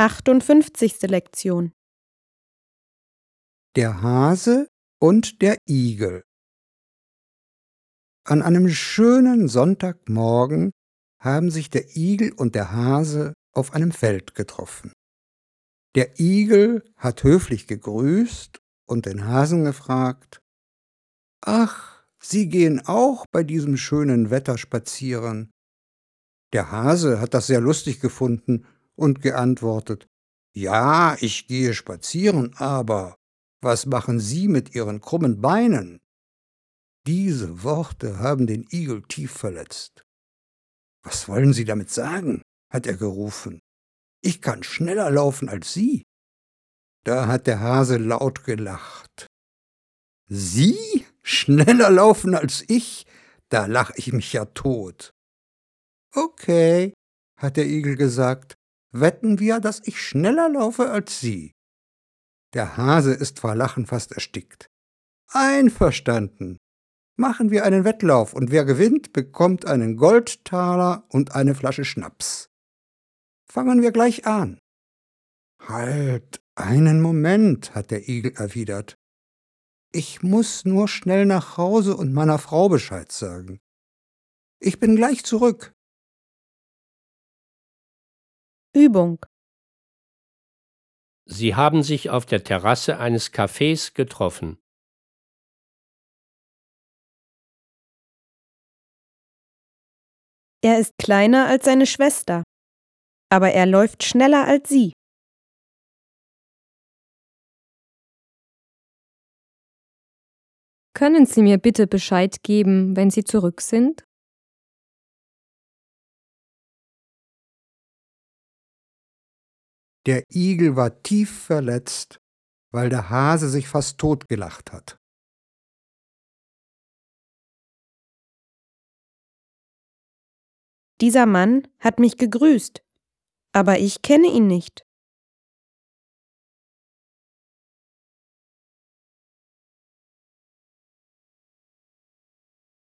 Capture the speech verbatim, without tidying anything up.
achtundfünfzigste Lektion. Der Hase und der Igel. An einem schönen Sonntagmorgen haben sich der Igel und der Hase auf einem Feld getroffen. Der Igel hat höflich gegrüßt und den Hasen gefragt: »Ach, Sie gehen auch bei diesem schönen Wetter spazieren?« Der Hase hat das sehr lustig gefunden und geantwortet: »Ja, ich gehe spazieren, aber was machen Sie mit Ihren krummen Beinen?« Diese Worte haben den Igel tief verletzt. »Was wollen Sie damit sagen?« hat er gerufen. »Ich kann schneller laufen als Sie.« Da hat der Hase laut gelacht. »Sie schneller laufen als ich? Da lache ich mich ja tot.« »Okay«, hat der Igel gesagt, »wetten wir, dass ich schneller laufe als Sie.« Der Hase ist vor Lachen fast erstickt. »Einverstanden. Machen wir einen Wettlauf, und wer gewinnt, bekommt einen Goldtaler und eine Flasche Schnaps. Fangen wir gleich an.« »Halt, einen Moment«, hat der Igel erwidert. »Ich muss nur schnell nach Hause und meiner Frau Bescheid sagen. Ich bin gleich zurück.« Übung. Sie haben sich auf der Terrasse eines Cafés getroffen. Er ist kleiner als seine Schwester, aber er läuft schneller als sie. Können Sie mir bitte Bescheid geben, wenn Sie zurück sind? Der Igel war tief verletzt, weil der Hase sich fast totgelacht hat. Dieser Mann hat mich gegrüßt, aber ich kenne ihn nicht.